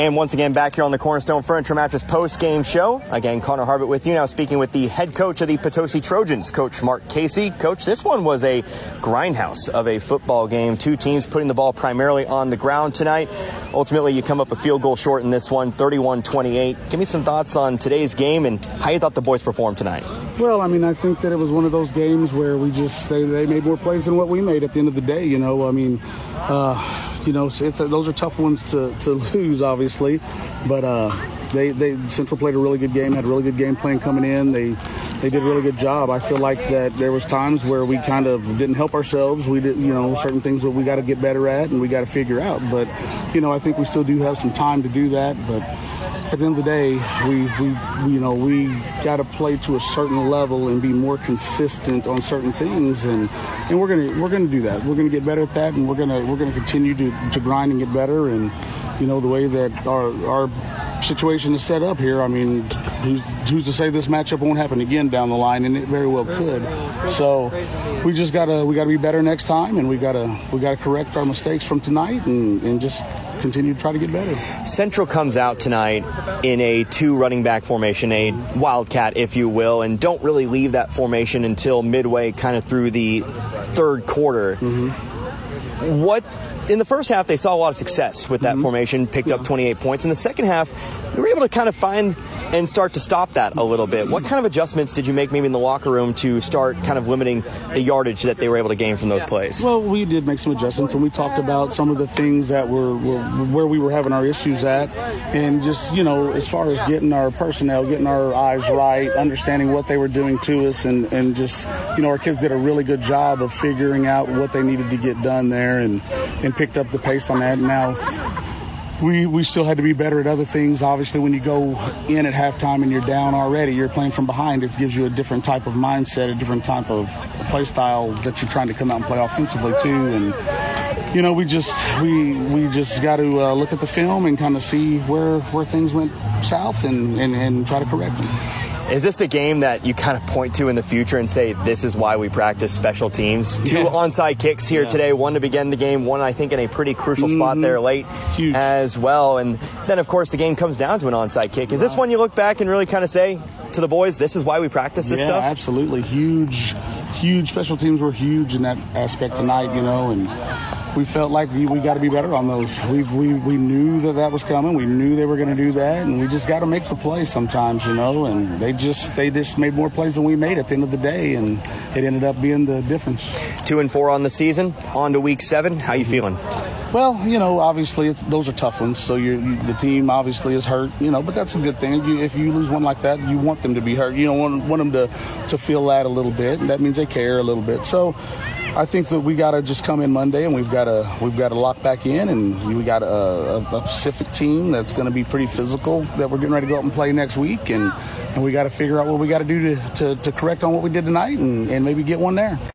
And once again, back here on the Cornerstone Furniture Mattress post-game show. Again, Connor Harbert with you now, speaking with the head coach of the Potosi Trojans, Coach Mark Casey. Coach, this one was a grindhouse of a football game. Two teams putting the ball primarily on the ground tonight. Ultimately, you come up a field goal short in this one, 31-28. Give me some thoughts on today's game and how you thought the boys performed tonight. Well, I mean, I think that it was one of those games where they made more plays than what we made at the end of the day. Those are tough ones to lose, obviously, but Central played a really good game, had a really good game plan coming in. They did a really good job. I feel like that there was times where we kind of didn't help ourselves. We did, certain things that we got to get better at and we got to figure out. But, I think we still do have some time to do that. But at the end of the day, we got to play to a certain level and be more consistent on certain things, and we're gonna do that. We're gonna get better at that, and we're gonna continue to grind and get better. And the way that our situation is set up here, I mean, who's to say this matchup won't happen again down the line? And it very well could. So we gotta be better next time, and we gotta correct our mistakes from tonight, and just continue to try to get better. Central comes out tonight in a 2 running back formation, a wildcat, if you will, and don't really leave that formation until midway, kind of through the third quarter. In the first half, they saw a lot of success with that formation, picked up 28 points. In the second half, you were able to kind of find and start to stop that a little bit. What kind of adjustments did you make maybe in the locker room to start kind of limiting the yardage that they were able to gain from those plays? Well, we did make some adjustments, and we talked about some of the things that were where we were having our issues at, and just, as far as getting our personnel, getting our eyes right, understanding what they were doing to us, and just, our kids did a really good job of figuring out what they needed to get done there, and picked up the pace on that. Now, we still had to be better at other things. Obviously, when you go in at halftime and you're down already, you're playing from behind. It gives you a different type of mindset, a different type of play style that you're trying to come out and play offensively too. And we just got to look at the film and kind of see where things went south and try to correct them. Is this a game that you kind of point to in the future and say, this is why we practice special teams? 2 onside kicks here today, one to begin the game, one I think in a pretty crucial spot there late as well. And then, of course, the game comes down to an onside kick. Is this one you look back and really kind of say to the boys, this is why we practice this stuff? Yeah, absolutely. Huge special teams were huge in that aspect tonight, and we felt like we got to be better on those. We knew that was coming. We knew they were going to do that, and we just got to make the play sometimes, and they just made more plays than we made at the end of the day, and it ended up being the difference. 2-4 on the season, on to week 7. How you feeling? Well, obviously those are tough ones. So the team obviously is hurt, but that's a good thing. If you lose one like that, you want them to be hurt. You don't want them to feel that a little bit, and that means they care a little bit. So I think that we got to just come in Monday, and we've got to lock back in, and we got a Pacific team that's going to be pretty physical that we're getting ready to go out and play next week, and we got to figure out what we got to do to correct on what we did tonight and maybe get one there.